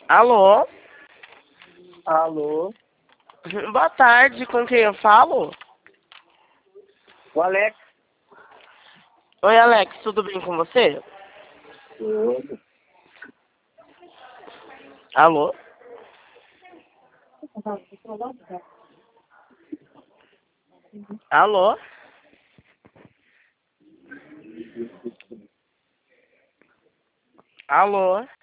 Alô? Alô? Boa tarde, com quem eu falo? O Alex. Oi, Alex, tudo bem com você? Tudo. Alô? Alô? Alô?